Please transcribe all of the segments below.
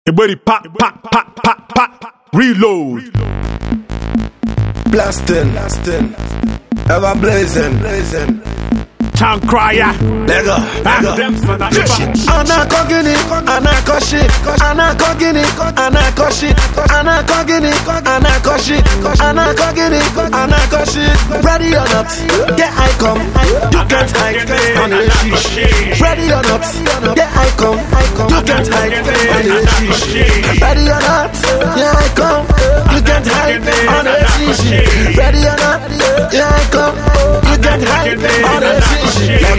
Everybody pop, reload. Blasting, ever blazing. Town crier, Lego. Anakogini, anakoshi, anakogini, anakoshi, anakogini, anakoshi, anakogini, anakoshi. Ready or not, get I come. You can't hide on the sheesh. Ready or not, get I come. You can't hide on the sheesh. Ready or not, yeah I come. You can't hide on the sheesh. Ready or not, yeah I come. You can't hide on the sheesh.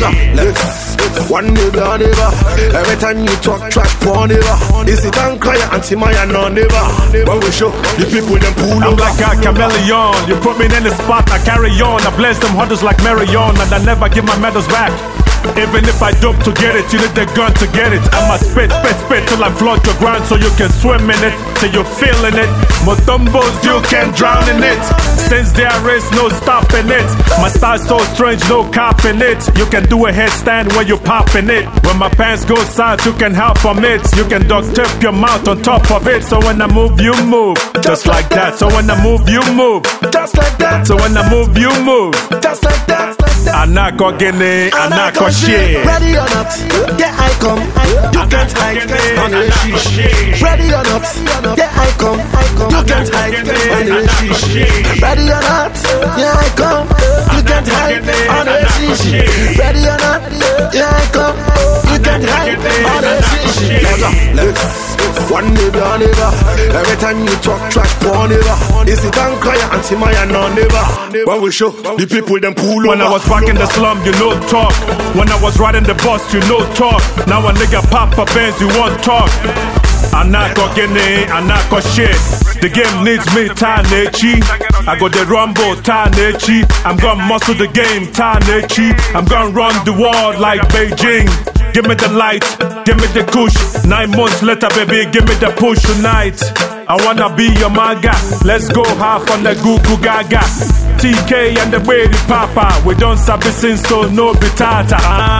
One nigga on never. Every time you talk trash, poor never. Is it uncry anti Maya no never? But we show the people them pull I'm over. like a chameleon. You put me in the spot, I carry on. I bless them hunters like Marion, and I never give my medals back. Even if I dope to get it, you need the gun to get it. I'ma spit till I flood your ground so you can swim in it, till you're feeling it. Motombos, you can drown in it. Since there is no stopping it. My style's so strange, no copping it. You can do a headstand when you popping it. When my pants go south, you can help from it. You can duct tape your mouth on top of it. So when I move, you move. Just like that. So when I move, you move. Just like that. So when I move, you move. Just like that. Anakogini, anakoshi. Ready or not, yeah I come. You can't hide on the sheesh. Ready or not, yeah I come. You can't hide on the sheesh. Ready or not, yeah I come. You can't hide on the sheesh. Ready or not, yeah I come. You can't hide on the sheesh. One nigga on never. Every time you talk trash, poor never. Is it uncry anti Maya no never? When we show the people them pull over. When I was back in the slum, you know talk. When I was riding the bus, you know talk. Now a nigga pop a Benz, you want talk. Anakogini, anakoshi. The game needs me, Tanechi. I got the rumble, Tanechi. I'm gonna muscle the game, Tanechi. I'm gonna run the world like Beijing. Give me the light, give me the kush. 9 months later, baby, give me the push tonight. I wanna be your maga. Let's go half on the Gugu Gaga. TK and the baby papa. We don't sabi since so no bitata.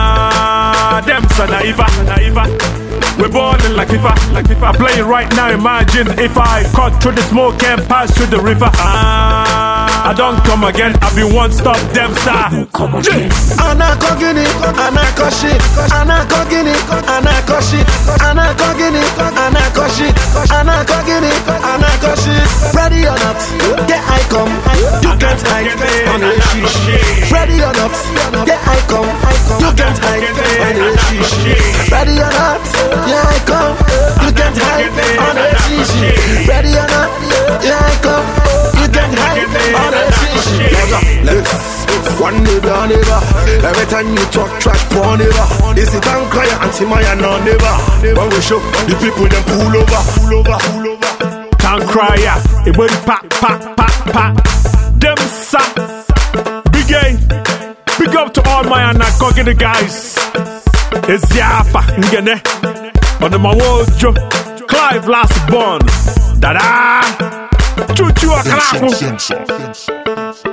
Them sa naiva. We're balling like FIFA. I play it right now, imagine if I cut through the smoke and pass through the river. I don't come again, I've been one stop, them sir. Anakogini, anakoshi, anakogini, anakoshi, anakogini, anakoshi, anakogini, anakoshi. Ready or not, yeah I come. You can't hide on the sheesh. Ready or not, yeah I come. You can't hide on the sheesh. Ready or not, yeah I come. You can't hide on the sheesh. Ready or not, yeah I come. You can't hide on the sheesh. One nigga on never. Every time you talk trash, poor never. Is it uncry anti Maya no never? When we show the people them pull over. Town crier, everybody pop. Them sa. Big up to all my Anakogini guys. It's Yafa Ngene. On the Mawojo, Clive last born. Dada. Choo-choo a clap.